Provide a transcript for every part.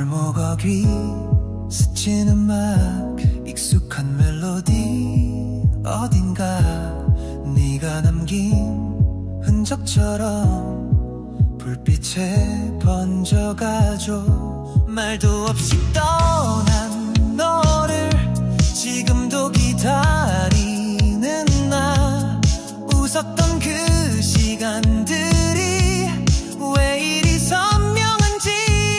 골목어 귀 스친 음악 익숙한 멜로디 어딘가 네가 남긴 흔적처럼 불빛에 번져가죠. 말도 없이 떠난 너를 지금도 기다리는 나. 웃었던 그 시간들이 왜 이리 선명한지.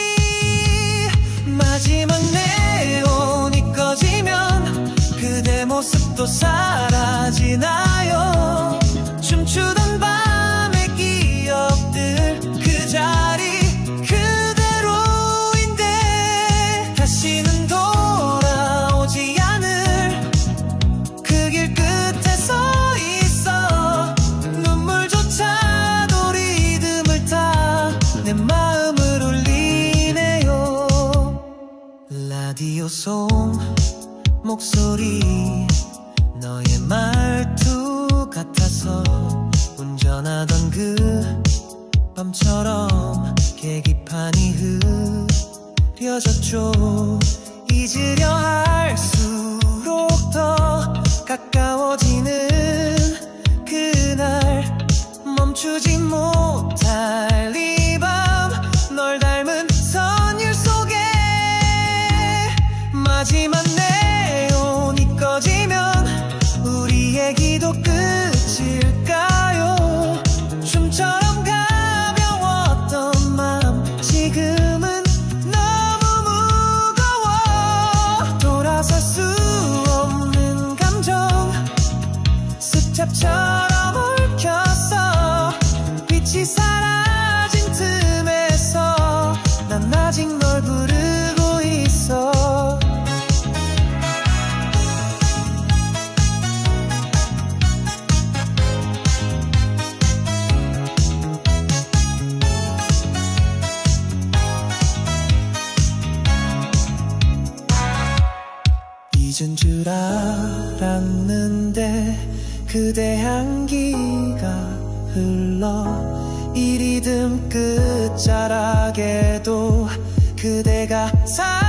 마지막 네온이 꺼지면 그대 모습도 사라지나요. 춤추던 밤의 기억들 그 자리 그대로인데 다시는 돌아오지 않을 그 길 끝에 서 있어. 눈물조차도 리듬을 타 내 마음을 울리네요. 라디오 송 목소리 너의 말투 같아서 운전하던 그 밤처럼 계기판이 흐려졌죠. 잊으려 할수록 더 가까워지는 그날 멈추지 못할 이 밤 널 닮은 선율 속에 마지막 네온이 꺼지면 우리의 기도 끝일까요? 춤처럼 가벼웠던 맘 지금은 너무 무거워. 돌아설 수 없는 감정 습잡처럼 얽혔어. 빛이 사라진 틈에서 난 아직 널 부르고 있어. 잊은 줄 알았는데 그대 향기가 흘러 이 리듬 끝자락에도 그대가